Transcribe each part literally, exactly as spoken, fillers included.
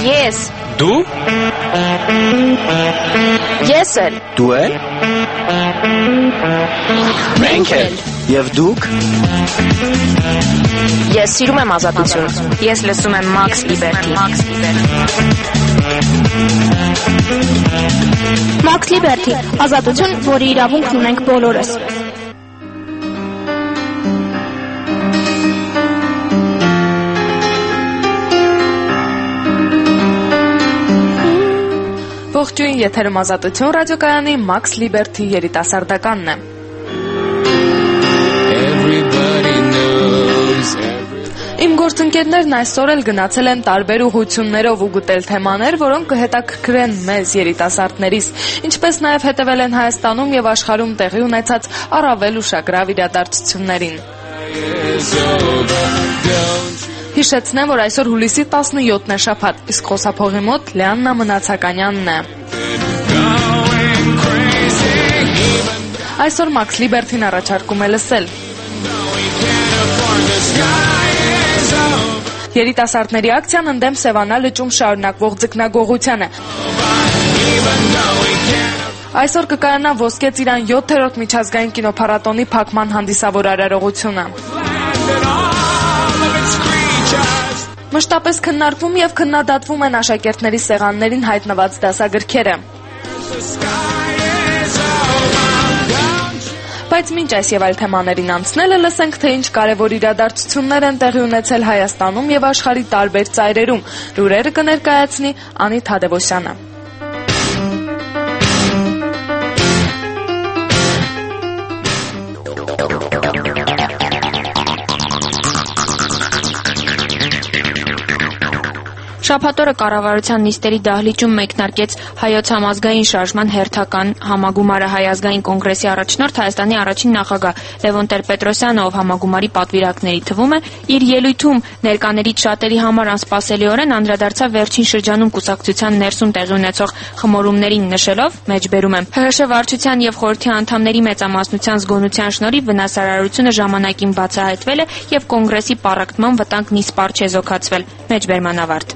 Ես։ Դու։ Ես էլ։ Դու էլ։ Մենք էլ։ Եվ դուք։ Ես սիրում եմ ազատություն։ Ես լսում եմ Max Liberty։ Max Liberty, ազատություն, որի իրավունքն ունենք բոլորս։ Ողջույն, եթերում ազատություն ռադիոկայանի Max Liberty երիտասարդականն է։ Իմ գործընկերներն այսօր էլ գնացել են տարբեր ուղղություններով ու գտել թեմաներ, որոնք կհետաքրքրեն մեզ երիտասարդներիս, ինչպես նաև հետևել են Հայաստանում եւ աշխարհում տեղի ունեցած առավել ուշագրավ իրադարձություններին։ Հիշեցնեմ, որ այսօր հուլիսի տասնյոթն է շաբաթ, իսկ խոսափողի մոտ Լեաննա Մնացականյանն է։ Այսօր Max Liberty-ն առաջարկում է լսել երիտասարդների ակցիան ընդդեմ Սևանա լճում շարունակվող ձկնագողությանը։ Այսօր կկայանա Ոսկե ծիրան յոթերորդ միջազգային կինոփառատոնի փակման հանդիսավոր արարողությունը։ Մշտապես քննարկվում եւ քննադատվում են աշակերտների սեղաններին հայտնված դասագրքերը։ Բայց մինչ այս եւ այլ թեմաներին անցնելը լսենք, թե ինչ կարևոր իրադարձություններ են տեղի ունեցել Հայաստանում եւ աշխարհի տարբեր ծայրերում։ Լուրերը կներկայացնի Անի Թադևոսյանը։ Շաբաթ օրը կառավարության նիստերի դահլիճում մեկնարկեց Հայոց համազգային շարժման հերթական համագումարը։ Հայ ազգային կոնգրեսի առաջնորդ Հայաստանի առաջին նախագահ Լևոն Տեր-Պետրոսյանը, ով համագումարի պատվիրակների թվում է, իր ելույթում ներկաներից շատերի համար անսպասելիորեն անդրադարձավ վերջին շրջանում կուսակցության ներսում տեղի ունեցող խմորումներին, նշելով, մեջբերում եմ, ՀՀՇ վարչության եւ խորհրդի անդամների մեծամասնության զգոնության շնորհիվ վնասարարությունը ժամանակին բացահայտվել է եւ կոնգրեսի պառակտման վտանգն իսպառ չէ զոքացվել։ Մեջբերման ավարտ։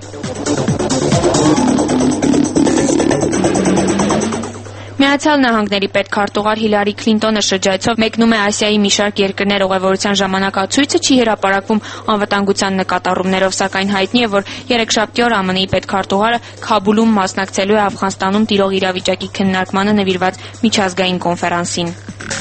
Միացյալ Նահանգների պետքարտուղար Հիլարի Քլինտոնը շրջայցով մեկնում է Ասիայի մի շարք երկրներ ուղևորության ժամանակացույցը, չի հրապարակվում անվտանգության նկատառումներով, սակայն հայտնի է, որ երեքշաբթի օր ԱՄՆ-ի պետքարտուղարը Քաբուլում մասնակցելու է Աֆղանստանում տիրող իրավիճակի քննարկմանը նվիրված միջազգային կոնֆերանսին։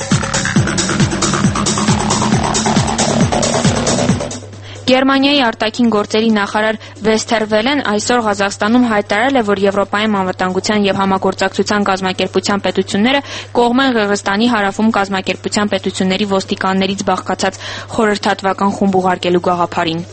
Գերմանիայի արտաքին գործերի նախարար Վեսթերվելեն այսօր Ղազախստանում հայտարարել է, որ Եվրոպայում անվտանգության եւ համագործակցության կազմակերպության պետությունները կողմ են Ղրղստանի հարավում կազմակերպության պետությունների ոստիկաններից բաղկացած խորհրդատվական խումբ ուղարկելու գաղափարին։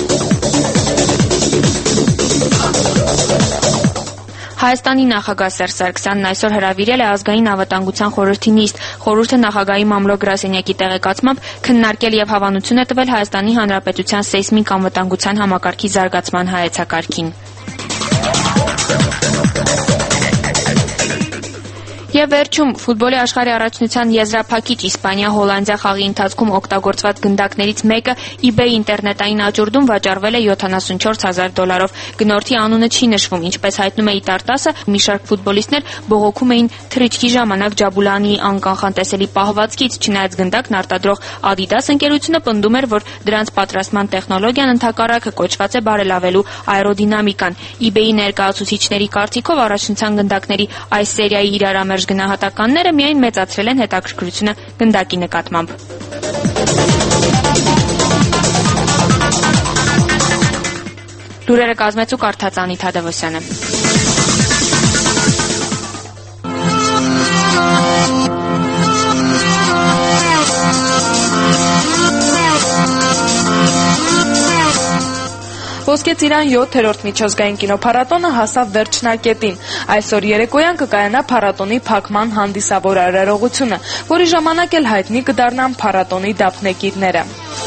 Հայաստանի նախագահ Սերժ Սարգսյանն այսօր հրավիրել է ազգային անվտանգության խորհրդի նիստ։ Խորհուրդը նախագահի մամլո գրասենյակի տեղեկացմամբ քննարկել եւ հավանություն է տվել Հայաստանի Հանրապետության սեյսմիկ անվտանգության համակարգի զարգացման հայեցակարգին։ Եվ վերջում ֆուտբոլի աշխարհի առաջնության եզրափակիչ Իսպանիա-Հոլանդիա խաղի ընթացքում օգտագործված գնդակներից մեկը eBay ինտերնետային աճուրդում վաճառվել է յոթանասունչորս հազար դոլարով։ Գնորդի անունը չի նշվում, ինչպես հայտնում է Իտարտասը, մի շարք ֆուտբոլիստներ բողոքում էին թռիչքի ժամանակ Ջաբուլանիի անկանխատեսելի պահվածքից, չնայած գնդակն արտադրող Adidas ընկերությունը պնդում էր, որ դրանց պատրաստման տեխնոլոգիան ընդհակառակը կոչված է բարելավելու աերոդինամիկան։ eBay-ի ներկայացուցիչների կարծիքով առաջնության գնդակների այս սերիայի իրարամերժ գնահատականները միայն մեծացրել են հետաքրքրությունը գնդակի նկատմամբ։ Լուրերը կազմեց ու կարդաց Անի Թադևոսյանը։ Ոսկե ծիրան յոթերորդ միջազգային կինոփառատոնը հասավ վերջնակետին։ Այսօր երեկոյան կկայանա փառատոնի փակման հանդիսավոր արարողությունը, որի ժամանակ էլ հայտնի կդառնան փառատոնի դափնեկիրները։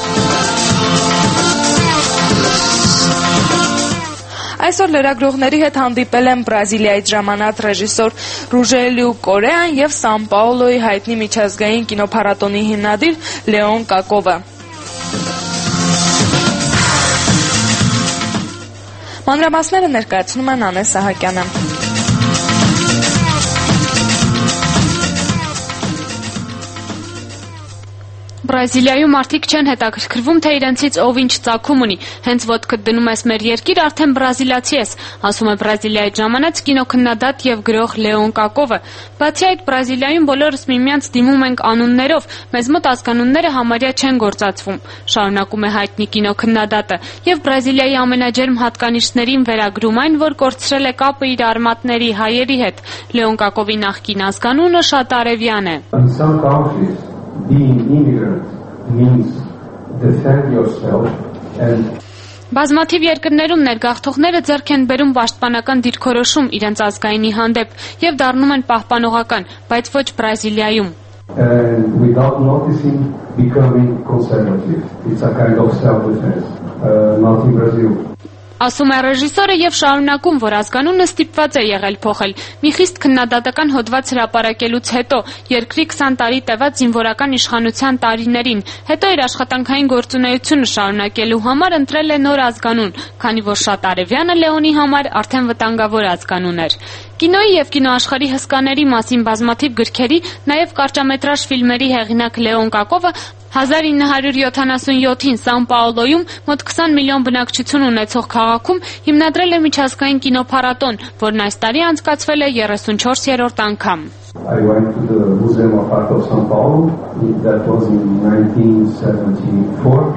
Այսօր լրագրողների հետ հանդիպել են Բրազիլիայից ժամանած ռեժիսոր Ռուժելիու Կորեան եւ Սան Պաուլոյի հայտնի միջազգային կինոփառատոնի հիմնադիր Լեոն Կակովը։ Մանրամասները ներկայացնում են Անե Սահակյանը։ Բրազիլիայում մարդիկ չեն հետաքրքրվում, թե իրենցից ով ինչ ծագում ունի։ Հենց ոտքդ դնում ես մեր երկիր, արդեն բրազիլացի ես, ասում է Բրազիլիայից ժամանած կինոքննադատ եւ գրող Լեոն Կակովը։ Բացի այդ, Բրազիլիայում բոլորս միմյանց դիմում ենք անուններով, մեզ մոտ ազգանունները համարյա չեն գործածվում, շարունակում է հայտնի կինոքննադատը, եւ Բրազիլիայի ամենաջերմ հատկանիշներին վերագրում այն, որ կորցրել է կապը իր արմատների հայերի հետ։ Լեոն Կակովի նախկին ազգանունը շատ արևյան է։ Being immigrant means defend yourself and Բազմաթիվ երկրներում ներգաղթողները ձեռք են բերում պաշտպանական դիրքորոշում իրենց ազգայինի հանդեպ եւ դառնում են պահպանողական, բայց ոչ Բրազիլիայում։ And without noticing becoming conservative. It's a kind of self-defense. Uh, not in Brazil. Ասում է ռեժիսորը եւ շարունակում, որ ազգանունը ստիպված է եղել փոխել։ Մի խիստ քննադատական հոդված հրապարակելուց հետո երկրի քսան տարի տևած զինվորական իշխանության տարիներին, հետո իր աշխատանքային գործունեությունը շարունակելու համար ընտրել է նոր ազգանուն, քանի որ շատ արևյանը Լեոնի համար արդեն վտանգավոր ազգանուն էր։ Կինոյի եւ կինոաշխարհի հսկաների մասին բազմաթիվ գրքերի, նաեւ կարճամետրաժ ֆիլմերի հեղինակ Լեոն Կակովը հազար ինը հարյուր յոթանասունյոթին Սան Պաոլոյում մոտ քսան միլիոն բնակչություն ունեցող քաղաքում հիմնադրել է միջազգային կինոփառատոն, որն այս տարի անցկացվել է երեսունչորսերորդ անգամ։ I went to the Museum of Art of São Paulo. That was in nineteen seventy-four.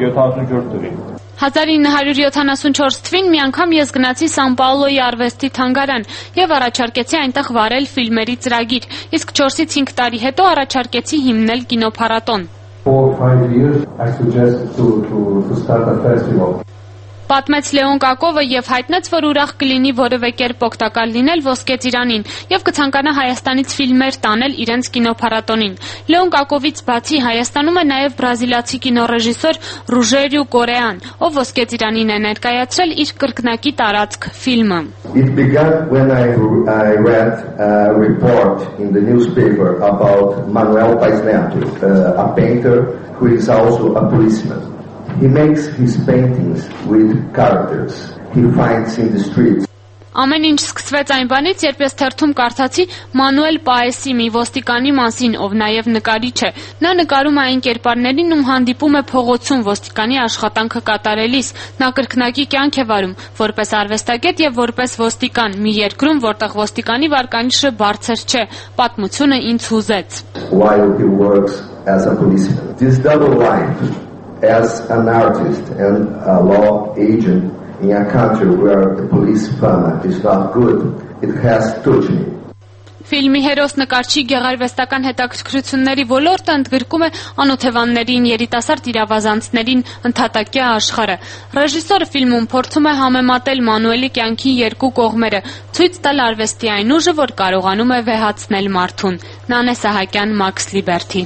հազար ինը հարյուր յոթանասունչորս թվականին մի անգամ ես գնացի Սան Պաոլոյի արվեստի թանգարան եւ առաջարկեցի այնտեղ վարել ֆիլմերի ծրագիր, իսկ չորսից հինգ տարի հետո առաջարկեցի հիմնել կինոփառատոն։ four or five years I suggested to to to start a festival. Պատմեց Լեոն Կակովը եւ հայտնեց, որ ուրախ կլինի որևէ կերպ օգտակար լինել Ոսկե ծիրանին եւ կցանկանա Հայաստանից ֆիլմեր տանել իրենց կինոփառատոնին։ Լեոն Կակովից բացի Հայաստանում է նաեւ բրազիլացի կինոռեժիսոր Ռուժերիո Կորեան, ով Ոսկե ծիրանին է ներկայացրել իր կրկնակի տարածք ֆիլմը։ It began when I, I read a report in the newspaper about Manuel Paes Neto, uh, a painter who is also a policeman. He makes his paintings with characters he finds in the streets. Ամեն ինչ սկսվեց այն բանից, երբ ես թերթում կարդացի Մանուել Պաեսի մի ոստիկանի մասին, ով նաև նկարիչ է։ Նա նկարում է այն կերպարներին, ում հանդիպում է փողոցում ոստիկանի աշխատանքը կատարելիս։ Նա կրկնակի կյանք է վարում, որպես արվեստագետ եւ որպես ոստիկան, մի երկրում, որտեղ ոստիկանի վարկանիշը բարձր չէ։ Պատմությունը ինձ հուզեց։ While he works as a policeman. This double life as an artist and a law agent in a country where the police fama is not good, it has touched me. Ֆիլմի հերոս նկարչի գեղարվեստական հետաքրքրությունների ոլորտը ընդգրկում է անօթևաններին, երիտասարդ իրավազանցներին, ընդհատակյա աշխարհը։ Ռեժիսորը ֆիլմում փորձում է համեմատել Մանուելի կյանքի երկու կողմերը, ցույց տալ արվեստի այն ուժը, որ կարողանում է վեհացնել մարդուն։ Նանե Սահակյան, Max Liberty։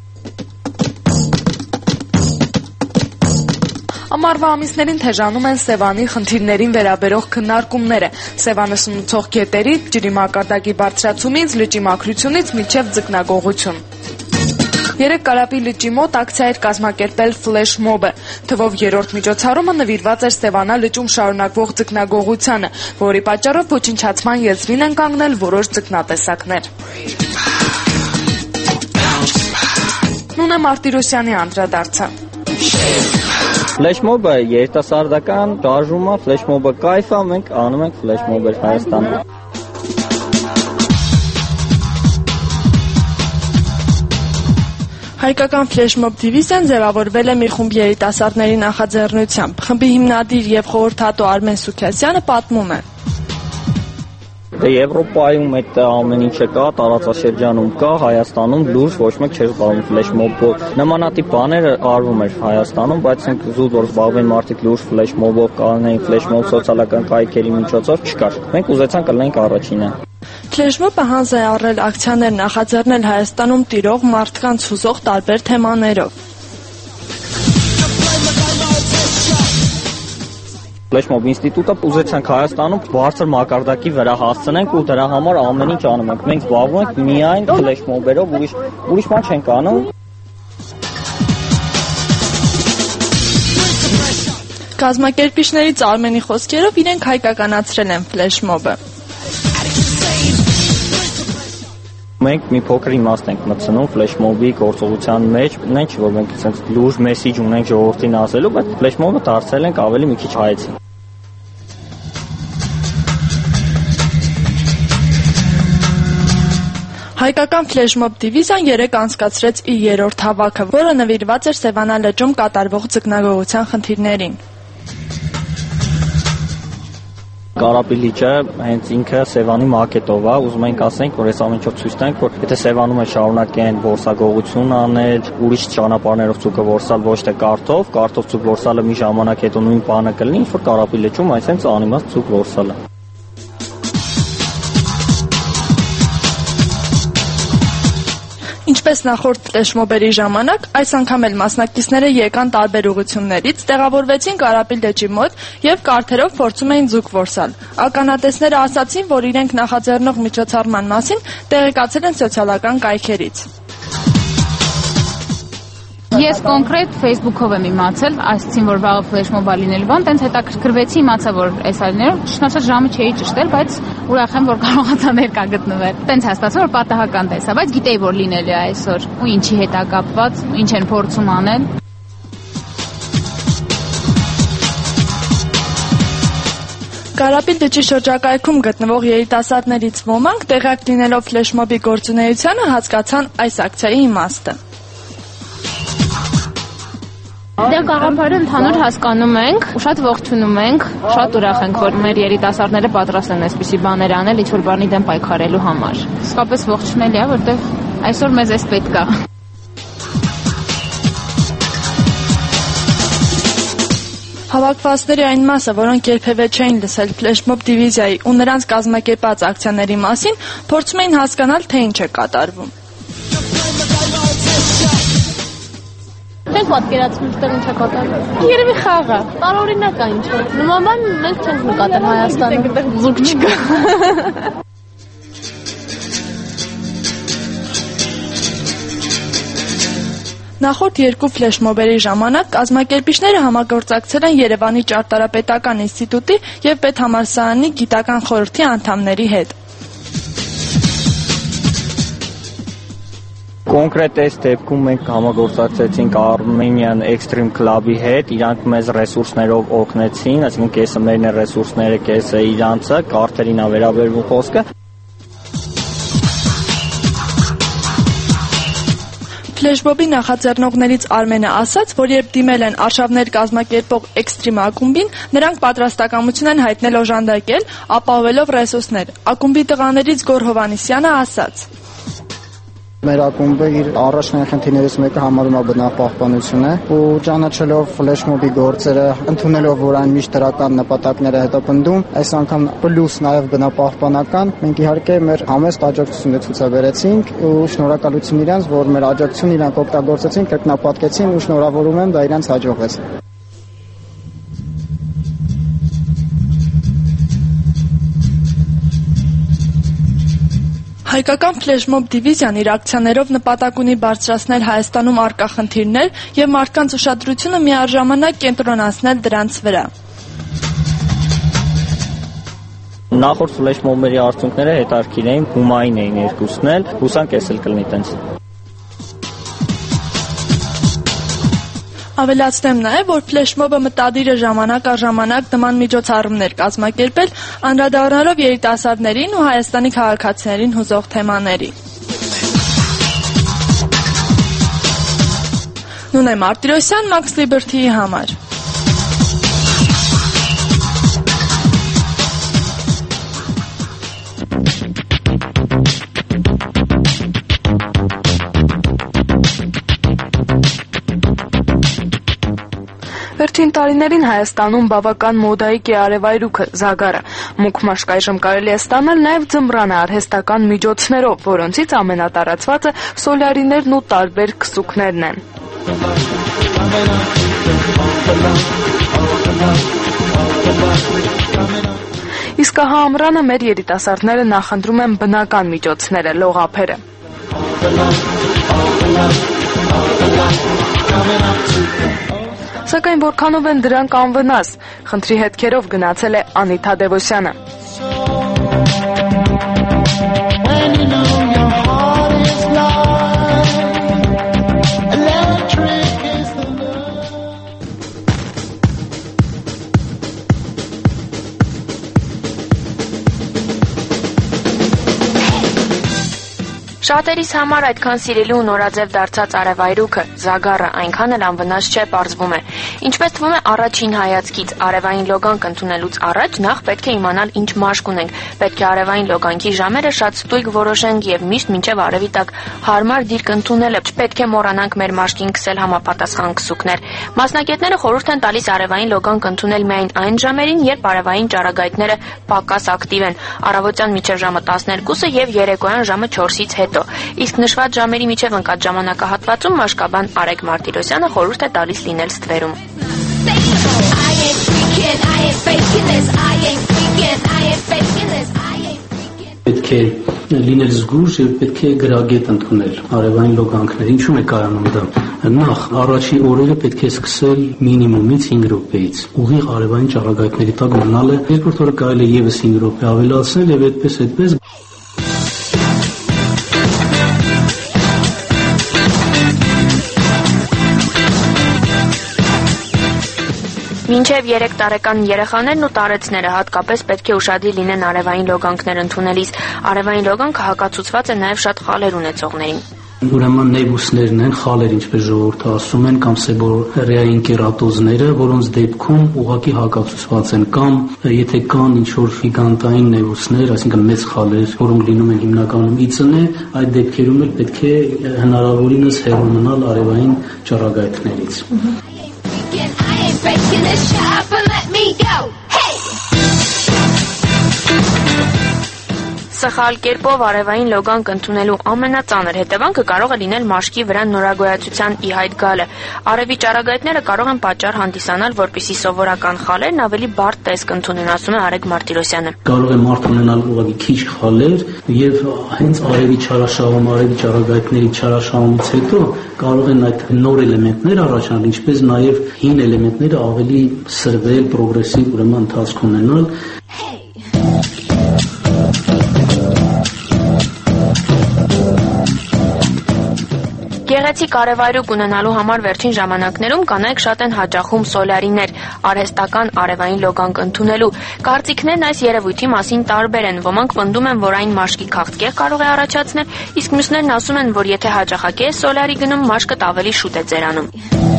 Ամառվա ամիսներին թեժանում են Սևանի խնդիրներին վերաբերող քննարկումները։ Սևանը սնուցող գետերի, ջրի մակարդակի բարձրացումից, լճի մաքրությունից մինչև ձկնագողություն։ Երեք Կարապի լճի մոտ ակցիա էր կազմակերպել ֆլեշ մոբը։ Թվով երրորդ միջոցառումը նվիրված էր Սևանա լճում շարունակվող ձկնագողությանը, որի պատճառով ոչնչացման եզրին են կանգնել որոշ ձկնատեսակներ։ Նունե Մարտիրոսյանի անդրադարձը։ Ֆլեշմոբը երիտասարդական շարժումը, ֆլեշմոբը կայֆ է, մենք անում ենք ֆլեշմոբեր Հայաստանում։ Հայկական ֆլեշմոբ դիվիզիան ձևավորվել է մի խումբ երիտասարդների նախաձեռնությամբ։ Խմբի հիմնադիր եւ խորհրդատու Արմեն Սուքասյանը պատմում է. Դե Եվրոպայում այդ ամեն ինչը կա, տարածաշրջանում կա, Հայաստանում լուրջ ոչ մեկ չէր զբաղվում ֆլեշմոբով։ Նմանատիպ բաներ արվում էր Հայաստանում, բայց ինք զուտ որ զբաղվեն մարդիկ լուրջ ֆլեշմոբով, կանեին ֆլեշմոբ սոցիալական կայքերի միջոցով չկար։ Մենք ուզեցանք լինենք առաջինը։ Ֆլեշմոբը հանձ է առել ակցիաներ նախաձեռնել Հայաստանում տիրող մարդկանց հուզող տարբեր թեմաներով։ Ֆլեշմոբ ինստիտուտը ուզեցանք Հայաստանում բարձր մակարդակի վրա հասցնենք ու դրա համար ամեն ինչ անում ենք։ Մենք զբաղվում ենք միայն ֆլեշմոբերով, ուրիշ ուրիշ բան չենք անում։ Կազմակերպիչներից Արմենի խոսքերով իրենք հայկականացրել են ֆլեշմոբը։ Մենք մի փոքր իմաստ ենք մտցնում ֆլեշմոբի գործողության մեջ, նենց որ մենք ասենք լուրջ մեսիջ ունենք ժողովրդին ասելու, բայց ֆլեշմոբը դարձել ենք ավելի մի քիչ հայեցի։ Հայկական ֆլեշմոբ դիվիզիան երեկ անցկացրեց իր երրորդ հավաքը, որը նվիրված էր Սևանա լճում կատարվող ձկնագողության խնդիրներին։ Կարապի լիճը հենց ինքը Սևանի մակետով է, ուզում ենք ասենք, որ այս ամենը ցույց տանք, որ եթե Սևանում է շարունակեն որսագողություն անել, ուրիշ ճանապարհներով ցուկը որսալ ոչ թե կարտով, կարտով ցուկ որսալը մի ժամանակ հետո նույն բանը կլինի, ինչ որ Կարապի լճում այսպես անիմաստ ցուկ որսալը։ Ինչպես նախորդ ֆլեշմոբերի ժամանակ, այս անգամ էլ մասնակիցները եկան տարբեր ուղղություններից, տեղավորվեցին Կարապի լճի մոտ եւ կարթերով փորձում էին ձուկ որսալ։ Ականատեսները ասացին, որ իրենք նախաձեռնող միջոցառման մասին տեղեկացել են սոցիալական կայքերից։ Ես կոնկրետ Facebook-ով եմ իմացել, այսինքն որ վաղը ֆլեշմոբ լինելու բան, տենց հետաքրքրվեցի, իմացա, որ այս այլներով ճշտացած ժամը չէի ճշտել, բայց ուրախ եմ, որ կարողացա ներկա գտնվել։ Տենց հաստատվեց, որ պատահական տեսա, բայց գիտեի, որ լինելու է այսօր, ու ինչի հետ է կապված, ինչ են փորձում անել։ Կարապի լճի շրջակայքում գտնվող երիտասարդներից ոմանք տեղյակ լինելով ֆլեշմոբի գործունեությանը հասկացան այս ակցիայի իմաստը։ Դե գաղափարը ընդհանուր հասկանում ենք, շատ ողջունում ենք, շատ ուրախ ենք, որ մեր երիտասարդները պատրաստ են այսպիսի բաներ անել, ինչ որ բանի դեմ պայքարելու համար։ Իսկապես ողջունելի է, որտեղ այսօր մեզ էս պետք է։ Հավաքվածների այն մասը, որոնք երբևէ չէին լսել ֆլեշմոբ դիվիզիայի ու նրանց կազմակերպած ակցիաների մասին, փորձում էին հասկանալ, թե ինչ է կատարվում։ Չենք պատկերացնում, որ ինչ է կատարվում։ Երևի խաղ է։ Տարօրինակ է ինչ-որ։ Նման բան մենք չենք նկատել Հայաստանում։ Այդտեղ զուգ չկա։ Նախորդ երկու ֆլեշմոբերի ժամանակ կազմակերպիչները համագործակցել են Երևանի ճարտարապետական ինստիտուտի եւ պետհամալսարանի գիտական խորհրդի անդամների հետ։ Կոնկրետ այս դեպքում մենք համագործակցեցինք Armenian Extreme Club-ի հետ, իրանք մեզ ռեսուրսներով օգնեցին, այսինքն կեսը մերն է ռեսուրսները, կեսը իրանցը, կարթերին է վերաբերվում խոսքը։ Ֆլեշմոբի նախաձեռնողներից Արմենը ասաց, որ երբ դիմել են արշավներ կազմակերպող Extreme ակումբին, նրանք պատրաստակամություն են հայտնել օժանդակել, ապահովելով ռեսուրսներ։ Ակումբի տղաներից Գոր Հովանեսյանը ասաց. Մեր ակումբը իր առաջնային խնդիրներից մեկը համարում է բնապահպանությունը ու ճանաչելով ֆլեշմոբի գործերը, ընդունելով, որ այն միշտ դրական նպատակներ է հետապնդում, այս անգամ պլյուս նաև բնապահպանական, մենք իհարկե մեր համեստ աջակցությունը ցուցաբերեցինք ու շնորհակալություն իրանց, որ մեր աջակցությունը իրանք օգտագործեցին, կրկնապատկեցին ու շնորհավորում եմ, դա իրանց հաջողվեց։ Հայկական ֆլեշմոբ դիվիզիան իր ակցիաներով նպատակ ունի բարձրացնել Հայաստանում առկա խնդիրներ եւ մարդկանց ուշադրությունը միաժամանակ կենտրոնացնել դրանց վրա։ Նախորդ ֆլեշմոբերի արդյունքները հետաքրքիր էին, հումային էին երկուսն էլ, հուսանք էս էլ կլինի տենց։ Ավելացնեմ նաև, որ ֆլեշմոբը մտադիր է ժամանակ առ ժամանակ նման միջոցառումներ կազմակերպել, անդրադառնալով երիտասարդներին ու Հայաստանի քաղաքացիներին հուզող թեմաների։ Նունե Մարտիրոսյան, Max Liberty-ի համար։ Վերջին տարիներին Հայաստանում բավական մոդայիկ է արևայրուքը, զագարը։ Մուգ մաշկ այժմ կարելի է ստանալ նաև ձմռանը արհեստական միջոցներով, որոնցից ամենատարածվածը սոլյարիներն ու տարբեր քսուկներն են։ Իսկ հա ամռանը մեր երիտասարդները նախընտրում են բնական միջոցները, լողափերը։ Սակայն որքանով են դրանք անվնաս, խնդրի հետքերով գնացել է Անիթա Դևոսյանը։ Շատերիս համար այդքան սիրելի ու նորաձև դարձած արևայրուքը, Զագառը այնքան էլ անվնաս չէ, պարզվում է։ Ինչպես թվում է առաջին հայացքից, արևային լոգանք ընդունելուց առաջ նախ պետք է իմանալ ինչ մաշկ ունենք, պետք է արևային լոգանքի ժամերը շատ ստույգ որոշենք եւ միշտ մինչեւ արևի տակ հարմար դիրք ընդունելը, չպետք է մոռանանք մեր մաշկին քսել համապատասխան քսուկներ։ Մասնագետները խորհուրդ են տալիս արևային լոգանք ընդունել միայն այն ժամերին, երբ արևային ճառագայթները պակաս ակտիվ են, առավոտյան մինչև ժամը տասներկուսը եւ երեկոյան ժամը չորսից հետո։ Իսկ նշված ժամերի միջև ընկած ժամանակահատվածում մաշկաբան Արեգ Մարտիրոսյանը խորհուրդ է տալիս լինել ստվերում։ Պետք է լինել զգույշ եւ պետք է գրագետ ընդունել արևային լոգանքները։ Ինչու՞մ է կայանում դա։ Նախ առաջի օրերը պետք է սկսել մինիմումից հինգ րոպեից։ Ուղիղ արևային ճառագայթների տակ մնալը, երկրորդ օրը կարելի է եւս հինգ րոպե ավելացնել եւ այդպես այդպես Մինչև երեք տարեկան երեխաներն ու տարեցները հատկապես պետք է ուշադիր լինեն արևային լոգանքներ ընդունելիս։ Արևային լոգանքը հակացուցված է նաև շատ խալեր ունեցողներին։ Ուրեմն նեյբուսներն են, խալեր, ինչպես ժողովուրդը ասում են, կամ սեբորեային կերատոզները, որոնց դեպքում ուղղակի հակացուցված են, կամ եթե կան ինչ-որ գիգանտային նեյբուսներ, այսինքն մեծ խալեր, որոնք լինում են հիմնականում ի ծնե, այդ դեպքերում էլ պետք է հնարավորինս հեռու մնալ արևային ճառագայթներից։ Breaking this shot, but let me go. Hey! Սխալ կերպով արևային լոգանք ընդունելու ամենածանր հետևանքը կարող է լինել մաշկի վրա նորագոյացության ի հայտ գալը։ Արևի ճառագայթները կարող են պատճառ հանդիսանալ, որպեսզի սովորական խալերն ավելի բարդ տեսք ընդունեն, ասում է Արեգ Մարտիրոսյանը։ Կարող է մարդ ունենալ ուղղակի քիչ խալեր եւ հենց արևի չարաշահում, արևի ճառագայթների չարաշահումից հետո կարող են այդ նոր էլեմենտներ առաջանալ, ինչպես նաեւ հին էլեմենտները ավելի սրվել, պրոգրեսիվ ուրեմն ընթացք ունենալ։ Գեղեցիկ արևայրուք ունենալու համար վերջին ժամանակներում կանայք շատ են հաճախում սոլյարիներ, արհեստական արևային լոգանք ընդունելու։ Կարծիքներն այս երևույթի մասին տարբեր են, ոմանք պնդում են, որ այն մաշկի քաղցկեղ կարող է առաջացնել, իսկ մյուսներն ասում են, որ եթե հաճախակի է սոլյարի գնում, մաշկդ ավելի շուտ է ձերանում։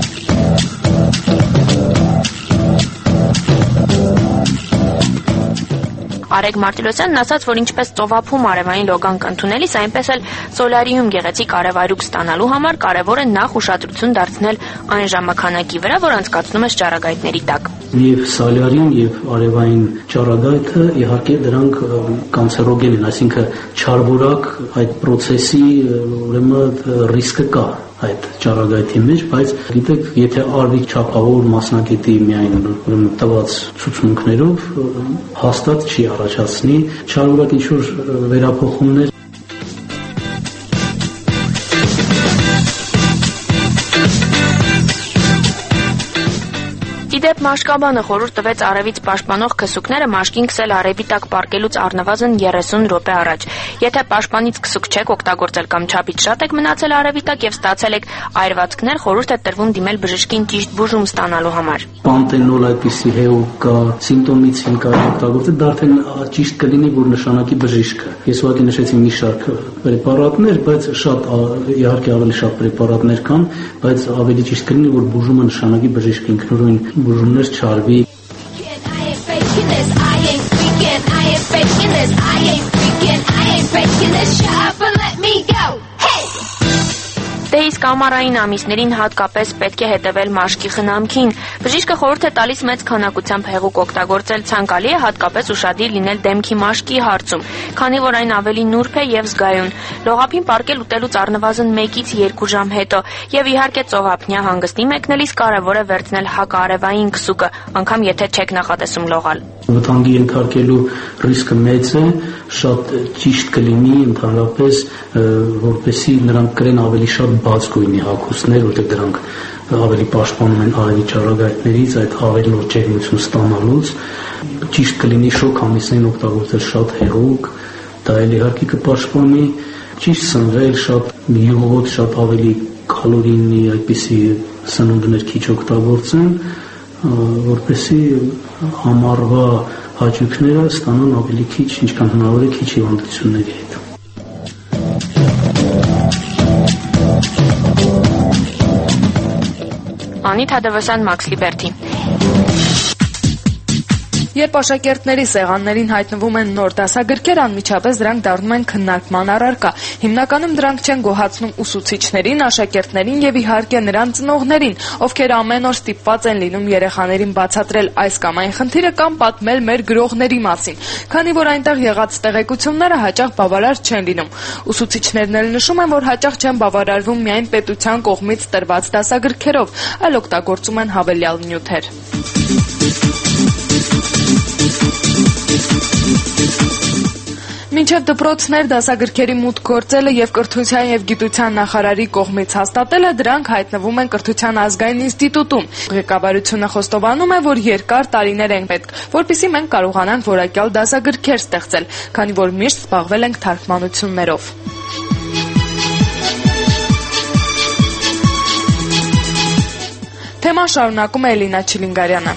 Արեգ Մարտիրոսյանն ասաց, որ ինչպես ծովափում արևային լոգանք ընդունելիս, այնպես էլ սոլարիում գեղեցիկ արևայրուք ստանալու համար կարևոր է նախ ուշադրություն դարձնել այն ժամանականակի վրա, որ անցկացնում ես ճառագայթների տակ։ Եվ սոլարին եւ արևային ճառագայթը իհարկե դրանք կանցերոգեն են, այսինքն չարվորակ այդ process-ի ուրեմն ռիսկը կա այդ ճառագայթի մեջ, բայց գիտեք, եթե արվի չափավոր մասնակետի միայն ուրեմն տված ցուցմունքներով հաստատ չի առաջացնի չարվորակ ինչ-որ վերափոխումներ։ Իդեպ մաշկաբանը խորհուրդ տվեց արևից պաշտպանող քսուկները մաշկին քսել արևի տակ պառկելուց առնվազն երեսուն րոպե առաջ։ Եթե պաշտպանից քսուկ չեք օգտագործել կամ չափից շատ եք մնացել արևի տակ եւ ստացել եք այրվածքներ, խորհուրդ է տրվում դիմել բժշկին ճիշտ բուժում ստանալու համար։ Պանտենոլ այդպիսի հեղուկ կա, սիմպտոմիցին կա օգտագործել, դա արդեն ճիշտ կլինի, որ նշանակի բժիշկը։ Ես ուղղակի նշեցի մի շարք պրեպարատներ, բայց շատ իհարկե ավելի շատ պրեպարատներ կան, բայց ավելի ճիշտ կլինի, որ բուժումը նշանակի բժիշկը ինքնուրույն բուժումներ չարվի։ Դե իսկ ամառային ամիսներին հատկապես պետք է հետևել մաշկի խնամքին։ Բժիշկը խորհուրդ է տալիս մեծ քանակությամբ հեղուկ օգտագործել, ցանկալի է հատկապես ուշադիր լինել դեմքի մաշկի հարցում, քանի որ այն ավելի նուրբ է եւ զգայուն։ Լողափին պառկել ուտելուց առնվազն մեկից երկու ժամ հետո, եւ իհարկե ծովափնյա հանգստի մեկնելիս կարեւոր է վերցնել հակաարևային քսուկը, անգամ եթե չեք նախատեսում լողալ։ Վտանգի ենթարկելու ռիսկը մեծ է, շատ ճիշտ կլինի ընդհանրապես, որպեսզի նրանք կրեն ավելի շատ բաց գույնի հագուստներ, որտեղ դրանք ավելի պաշտպանում են արևի ճառագայթներից, այդ ավելի նոր ջերմություն ստանալուց, ճիշտ կլինի շոգ ամիսներին օգտագործել շատ հեղուկ, դա էլ իհարկե կպաշտպանի, ճիշտ սնվել, շատ յուղոտ, շատ ավելի կալորիի այդպիսի սնունդներ քիչ օգտագործեն, որպեսզի ամառվա հաճույքները ստանան ավելի քիչ, ինչքան հնարավոր է քիչ հիվանդությունների հետ։ Անի Թադևոսյան, Մաքս Լիբերթի։ Երբ աշակերտների սեղաններին հայտնվում են նոր դասագրքեր, անմիջապես դրանք դառնում են քննարկման առարկա։ Հիմնականում դրանք չեն գոհացնում ուսուցիչներին, աշակերտներին եւ իհարկե նրանց ծնողներին, ովքեր ամեն օր ստիպված են լինում երեխաներին բացատրել այս կամ այն խնդիրը կամ պատմել մեր գրողների մասին, քանի որ այնտեղ եղած տեղեկությունները հաճախ բավարար չեն լինում։ Ուսուցիչներն էլ նշում են, որ հաճախ չեն բավարարվում միայն պետության կողմից տրված դասագրքերով, այլ օգտագործում են հավելյալ նյութեր։ Մինչև դպրոցներ դասագրքերի մուտք գործելը եւ կրթության եւ գիտության նախարարի կողմից հաստատելը, դրանք հայտնվում են Կրթության ազգային ինստիտուտում։ Ղեկավարությունը խոստովանում է, որ երկար տարիներ են պետք, որպեսզի մենք կարողանանք որակյալ դասագրքեր ստեղծել, քանի որ միշտ զբաղվել ենք թարգմանություններով։ Թեման շարունակում է Էլինա Չիլինգարյանը։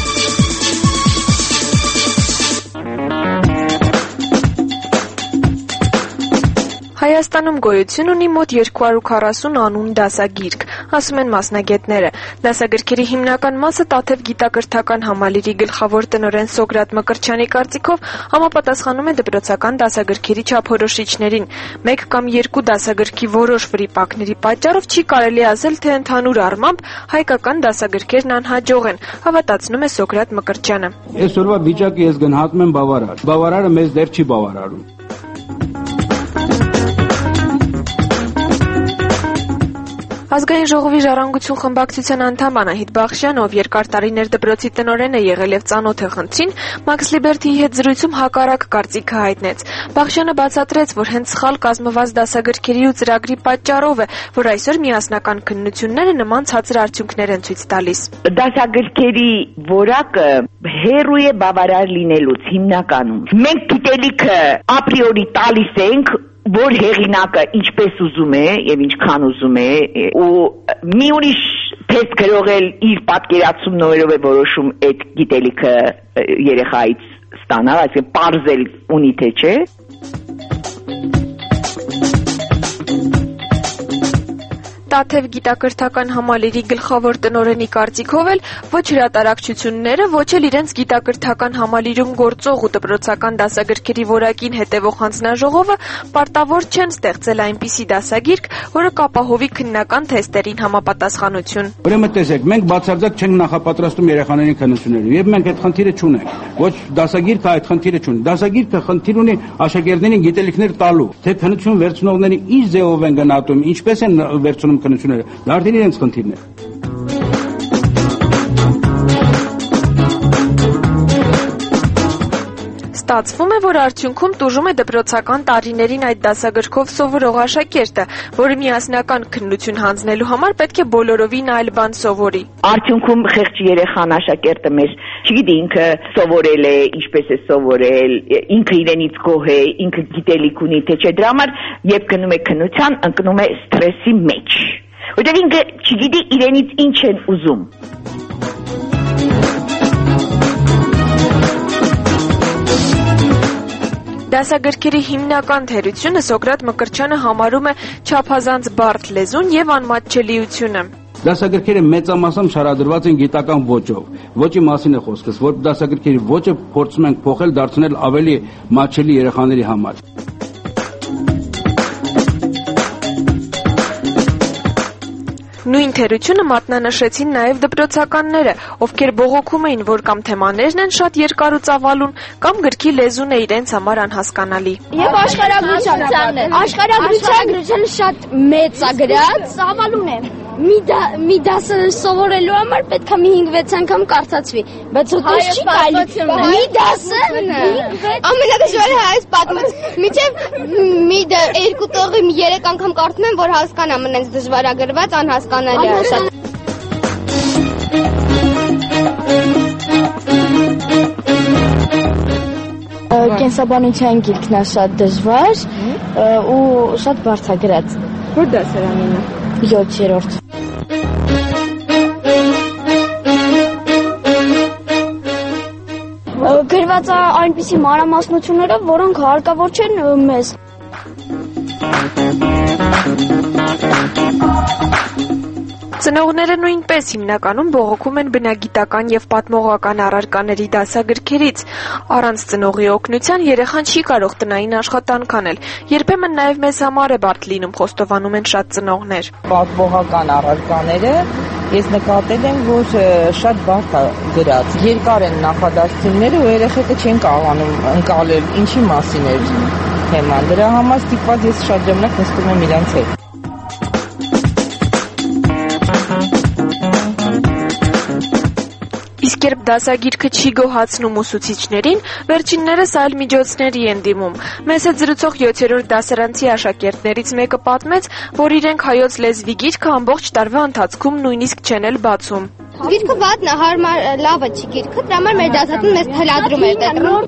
Հայաստանում գոյություն ունի մոտ երկու հարյուր քառասուն անուն դասագիրք, ասում են մասնագետները։ Դասագրքերի հիմնական մասը Տաթև գիտակրթական համալիրի գլխավոր տնօրեն Սոկրատ Մկրտչյանի կարծիքով համապատասխանում է դպրոցական դասագրքերի չափորոշիչներին։ Մեկ կամ երկու դասագրքի որոշ վրիպակների պատճառով չի կարելի ասել, թե ընդհանուր առմամբ հայկական դասագրքերն անհաջող են, հավատացնում է Սոկրատ Մկրտչյանը։ Այսօրվա վիճակը ես գնահատում եմ բավարար։ Բավարարը մեզ դեռ չի բավարարում։ Ազգային ժողովի ժառանգություն խմբակցության անդամ Անահիտ Բախշյանը, ով երկար տարիներ դպրոցի տնօրեն է եղել եւ ծանոթ է խնդրին, Մաքս Լիբերթիի հետ զրույցում հակառակ կարծիքը հայտնեց։ Բախշյանը բացատրեց, որ հենց սխալ կազմված դասագրքերի ու ծրագրի պատճառով է, որ այսօր միասնական քննությունները նման ցածր արդյունքներ են ցույց տալիս։ Դասագրքերի որակը հեռու է բավարար լինելուց հիմնականում։ Մենք գիտելիքը ապրիորի տալիս ենք, որ հեղինակը ինչպես ուզում է եւ ինչքան ուզում է, ու մի ուրիշ թեստ գրող էլ իր պատկերացումներով է որոշում այդ գիտելիքը երեխայից ստանալ, այսինքն պարզել ունի թե չէ։ Տաթև գիտակրթական համալիրի գլխավոր տնօրենի կարծիքով էլ ոչ հրատարակչությունները, ոչ էլ իրենց գիտակրթական համալիրում գործող ու դպրոցական դասագրքերի որակին հետևող հանձնաժողովը պարտավոր չեն ստեղծել այնպիսի դասագիրք, որը կապահովի քննական թեստերին համապատասխանություն։ Ուրեմն տեսեք, մենք բացարձակ չենք նախապատրաստում երեխաների քննությունները, եւ մենք այդ խնդիրը չունենք։ Ոչ դասագիրքը այդ խնդիրը չունի։ Դասագիրքը խնդիր ունի աշակերտներին գիտելիքներ տալու, թե քննություն վերցնողները ինչ ձևով են գնահատում, ինչպես են վերցնում քննությունները, դա արդեն իրենց խնդիրն է։ Ստացվում է, որ արդյունքում տուժում է դպրոցական տարիներին այդ դասագրքով սովորող աշակերտը, որը միասնական քննություն հանձնելու համար պետք է բոլորովին այլ բան սովորի։ Արդյունքում խեղճ երեխան աշակերտը մեր, չգիտի, ինքը սովորել է, ինչպես է սովորել, ինքը իրենից գոհ է, ինքը գիտելիք ունի, թե չէ, դրա համար երբ գնում է քննության, ընկնում է ստրեսի մեջ։ Որտեղ ինքը չգիտի իրենից ինչ են ուզում։ Դասագրքերի հիմնական թերությունը Սոկրատ Մկրտչյանը համարում է չափազանց բարդ լեզուն եւ անմատչելիությունը։ Դասագրքերը մեծամասամբ շարադրված են գիտական ոճով։ Ոճի մասին է խոսքս, որ դասագրքերի ոճը փորձում ենք փոխել, դարձնել ավելի մատչելի երեխաների համար։ Նույն թերությունը մատնանշեցին նաև դպրոցականները, ովքեր բողոքում էին, որ կամ թեմաներն են շատ երկար ու ծավալուն, կամ գրքի լեզուն է իրենց համար անհասկանալի։ Եվ աշխարհագրության աշխարհագրության շատ մեծ է գրած, ծավալուն է։ մի դասը սովորելու համար պետք է մի հինգ-վեց անգամ կարդացվի, բայց հետո չի կարելի։ Մի դասը ամենադժվարը հայոց պատմություն։ Մինչև մի երկու տողի երեք անգամ կարդում եմ, որ հասկանամ, այնց դժվարագրված, անհասկանալի է շատ։ Կենսաբանության գիրքն է շատ դժվար ու շատ բարձրագրած։ Որ դասարանին է։ յոթերորդ։ Գրված է այնպիսի մանրամասնություններով, որոնք հարկավոր չեն մեզ։ Ծնողները նույնպես հիմնականում բողոքում են բնագիտական եւ պատմողական առարկաների դասագրքերից։ Առանց ծնողի օգնության երեխան չի կարող տնային աշխատանք անել։ Երբեմն նաեւ մեզ համար է բարդ լինում, խոստովանում են շատ ծնողներ։ Պատմողական առարկաները ես նկատել եմ, որ շատ բարդ է գրած։ Երկար են նախադասությունները ու երեխեքը չեն կարողանում ընկալել ինչի մասին է թեման։ Դրա համար ստիպված ես շատ ժամանակ նստում եմ իրենց հետ։ Իսկ երբ դասագիրքը չի գոհացնում ուսուցիչներին, վերջիններս այլ միջոցների են դիմում։ Մեզ հետ զրուցող յոթերորդ դասարանցի աշակերտներից մեկը պատմեց, որ իրենք հայոց լեզվի գիրքը ամբողջ տարվա ընթացքում նույնիսկ չեն էլ բացում։ Գիրքը վատն է, հարմար լավը չի գիրքը, դրա համար մեր դասատուն մեզ թելադրում էր տետրում։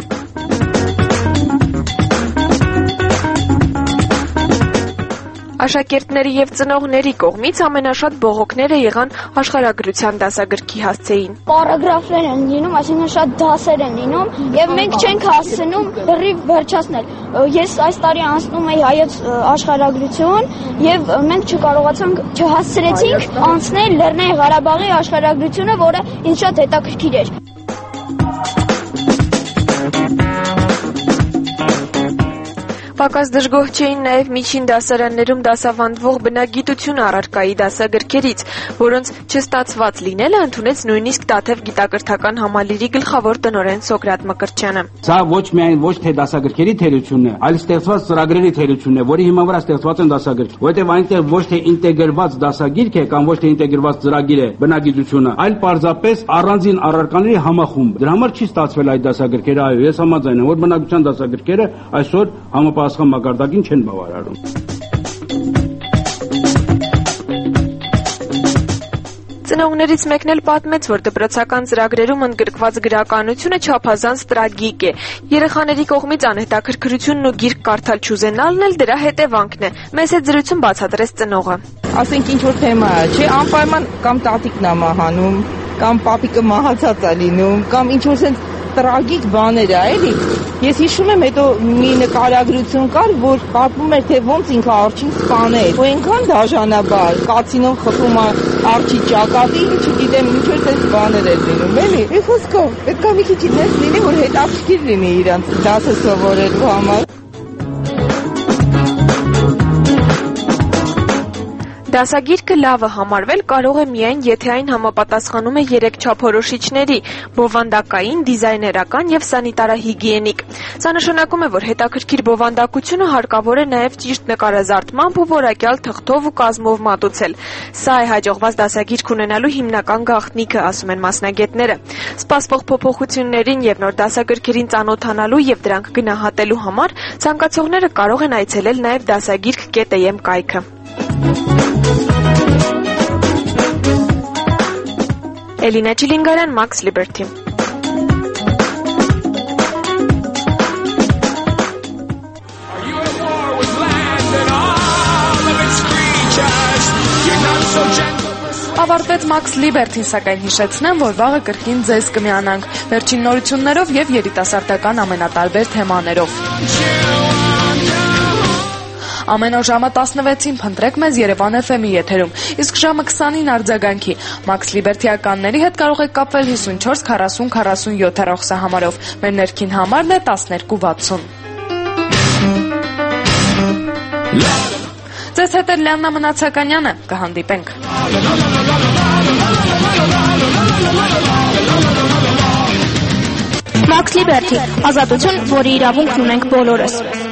Աշակերտների եւ ծնողների կողմից ամենաշատ բողոքները եղան աշխարհագրության դասագրքի հասցեին։ Պարագրաֆներ են լինում, այսինքն շատ դասեր են լինում, եւ մենք չենք հասցնում բռի վերջացնել։ Ես այս տարի անցնում էի հայոց աշխարհագրություն եւ մենք չկարողացանք, չհասցրեցինք անցնել Լեռնային Ղարաբաղի աշխարհագրությունը, որը ինձ շատ հետաքրքիր էր։ Պակաս դժգոհ չէին նաև միջին դասարաններում դասավանդվող բնագիտություն առարկայի դասագրքերից, որոնց չստացված լինելը ընդունեց նույնիսկ Տաթև գիտակրթական համալիրի գլխավոր տնօրեն Սոկրատ Մկրտչյանը։ Սա ոչ միայն ոչ թե դասագրքերի թերությունն է, այլ ստեղծված ծրագրերի թերությունն է, որի հիման վրա ստեղծված են դասագրք, որովհետև այնտեղ ոչ թե ինտեգրված դասագիրք է կամ ոչ թե ինտեգրված ծրագիր է բնագիտությունը, այլ պարզապես առանձին առարկաների համախումբ։ Դրա համար չի ստացվել այդ դասագրքերը, այո, ես համաձայն եմ, որ բնագիտության դասագրքերը այսօր համապատասխան մակարդակին չեն բավարարում։ Ծնողներից մեկն էլ պատմեց, որ դպրոցական ծրագրերում ընդգրկված գրականությունը չափազանց տրագիկ է։ Երեխաների կողմից անհետաքրքրությունն ու գիրք կարդալ չուզենալն էլ դրա հետևանքն է։ Մեզ հետ զրույցում բացատրեց ծնողը։ Ասենք ինչ որ թեմա է, չէ, անպայման կամ տատիկն է մահանում, կամ պապիկը մահացած է լինում, կամ ինչ որ sense տրագիկ բաներ է, էլի։ Ես հիշում եմ, հետո մի նկարագրություն կար, որ պատմում էր, թե ոնց ինքը արջին սպաներ։ Ու այնքան դաժանաբար, կացինով խփում է արջի ճակատին, չգիտեմ, ինչ որ sense բաներ էր լինում, էլի։ Մի խոսքով, պետք է մի քիչ ինձ լինի, որ հետաքրքիր լինի իրանց դասը սովորելու համար։ Դասագիրքը լավը համարվել կարող է միայն, եթե այն համապատասխանում է երեք չափորոշիչների՝ բովանդակային, դիզայներական եւ սանիտարահիգիենիկ։ Սա նշանակում է, որ հետաքրքիր բովանդակությունը հարկավոր է նաեւ ճիշտ նկարազարդմամբ ու որակյալ թղթով ու կազմով մատուցել։ Սա է հաջողված դասագիրք ունենալու հիմնական գաղտնիքը, ասում են մասնագետները։ Սպասվող փոփոխություններին եւ նոր դասագրքերին ծանոթանալու եւ դրանք գնահատելու համար ցանկացողները կարող են այցելել նաեւ դասագիրք կետ է եմ կայքը։ Էլինա Չիլինգարյան, Max Liberty։ Ավարտվեց Max Liberty-ն, սակայն հիշեցնեմ, որ վաղը կրկին ձեզ կմիանանք վերջին նորություններով եւ երիտասարդական ամենատարբեր թեմաներով։ Ամեն օր ժամը տասնվեցին փնտրեք մեզ Երևան Էֆ Էմ-ի եթերում, իսկ ժամը քսանին արձագանքի։ Max Liberty-ականների հետ կարող եք կապվել հիսունչորս քառասուն քառասունյոթ հեռախոսահամարով։ Մեր ներքին համարն է տասներկու վաթսուն։ Ձեզ հետ է Լիաննա Մնացականյանը, կհանդիպենք։ Max Liberty, ազատություն, որի իրավունքն ունենք բոլորս։